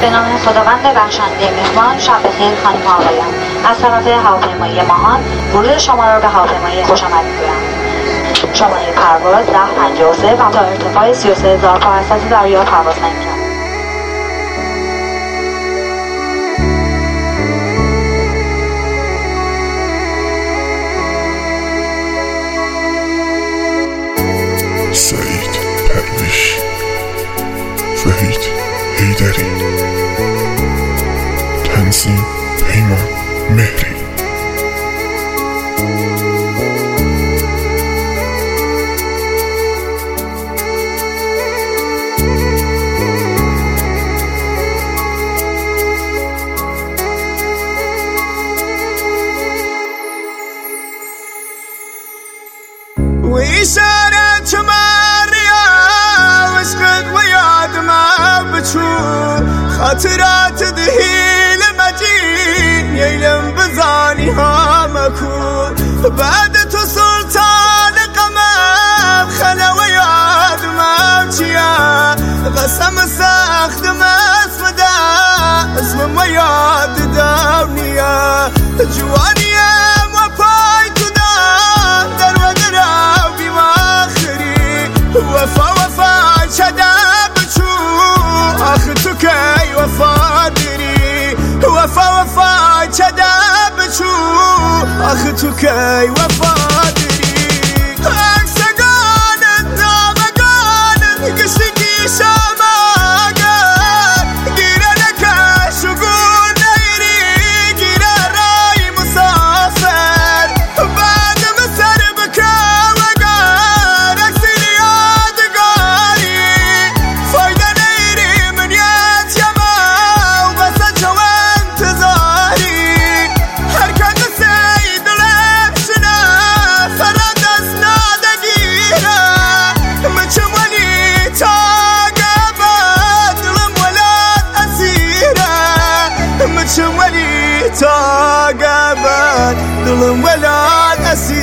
به نام خداوند بخشنده مهربان. شب بخیر خانم و آقایان. از طرف هواپیمایی ماهان ورود شما را به هواپیمایی خوش آمد می‌گویم. شماره پرواز 1053 و تا ارتفاع 33000 پا از سطح دریا پرواز نمی‌کند. سعید پرویش، وحید حیدری، تنظیم پیمان مهری. وإشارة ماريا واشقد وياد ما بتشوف خاطرات ذهيل مجين يلم بزانيها مكون بعد سلطان قمام خلا وياد ما بشيا قسم ساخدم اسمدا اسم وياد داونيا جوانيا وفا شدا بچو آخ کی وفا دری وفا شدا بچو آخ کی وفا دری اکسگانت نامگانت کشکی شاماگا گیره نکش و گون نیری گیره رای مسافر بعد مسر بکاوگار اکسیلی تاقبت دلم ولاد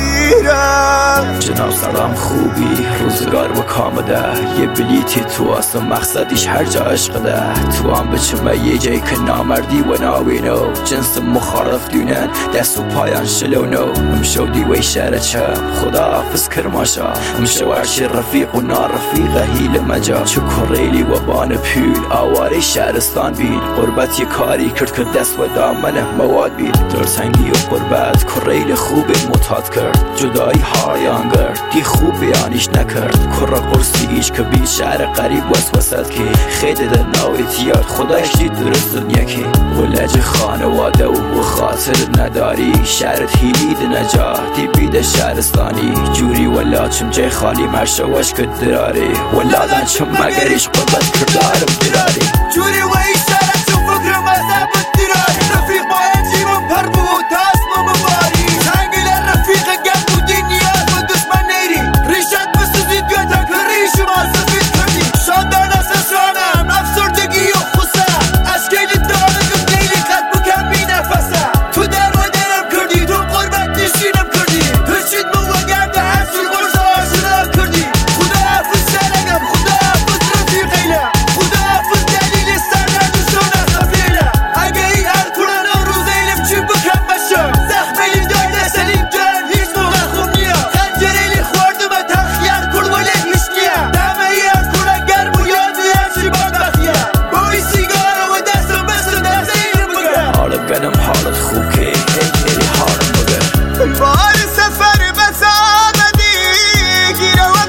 اسیرم. جناب سلام، خوبی؟ روزگار و کامده. یه بلیتی تو اصلا مقصدیش هر جا عشقده. تو هم بچمه یه جایی که نامردی و ناوینو جنس مخالف دونن دست و پایان شلونو امشو دیوی شهر چه خدا حافظ کرماشا امشو هرچی رفیق و نارفیق هیل مجا چو کریلی و بان پیل آواره شهرستان بین قربت یه کاری کرد که دست و دامنه مواد بین درسنگی و قربت کریل خوب متاد کرد جدایی هایان گرد دی خوب بیانیش نکرد کرا قرصیش که بی شهر قریب وسوست که خیلی در ناویتیاد خدایش دید درست دنیا که ولج خانواده و خاطر نداری شهرت هیلید نجاتی بید شهرستانی جوری ولا چم جای خالی مرشوش که دراری ولا دن چم مگریش قدرت کردارم دراری جوری و ای شهرت چم فکر مذهبت دراری رفیق باید جیبم پر بود تاسم مباری تنگل رفیق گرد و دینیات و دشمن نیری ریشت بسزید گتا کریش ما سفید کردی شاندان اساسانم افسردگی و خسم اشکیلی دارگم لیلی قد بکن بی نفسم تو در و درم کردی تو قربت نشینم کردی پشید مو گرده هرچی قرص آشنا کردی خدا حافظ شرگم خدا حافظ رفیقیلم خدا حافظ دلیل سرد و شونه خفیلم اگه ای هر کنن روز ایلم چی بکن بشم زخملی دایده سلیم جان هیچ موقع خوب نیا خنجریلی خوردم تخیار کرد ولی هیچ نیا دمه ای هر کنن گرم و یادی هرچی باد بخیم بای سیگار و دستم بسر دست ایلم بگم حالم گنم حالت خوب که ایلی حالم بگر بار سفر بس آمدی گیره و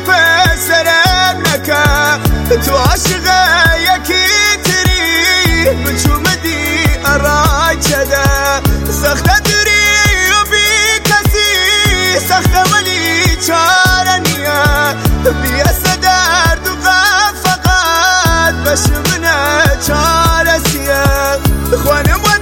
پسرم نکم تو عاشقه یکی تری بچومدی ارای چده سخته دری و بی کسی سخته ولی چاره نیه بیسته درد و غم فقط بشمنه چاره سیه خوانم و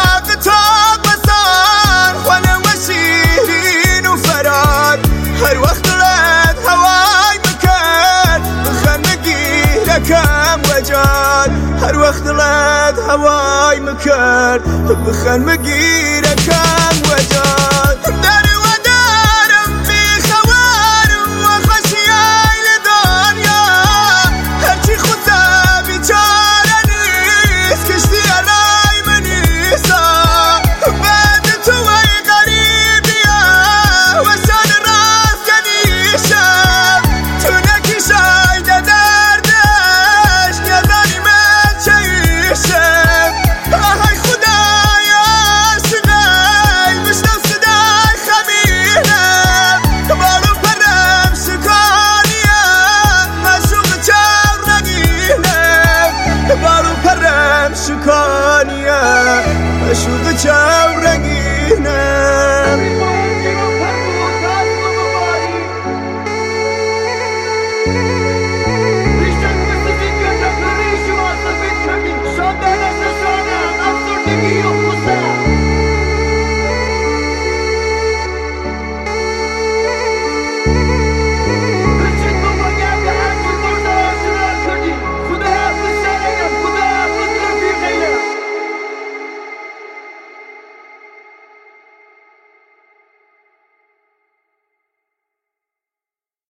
طاق بسان خوانم و شیرین و فرار هر وقت رد هوای مکن بخن مگیره کم وجار هر وقت رد هوای مکن بخن مگیره کم وجار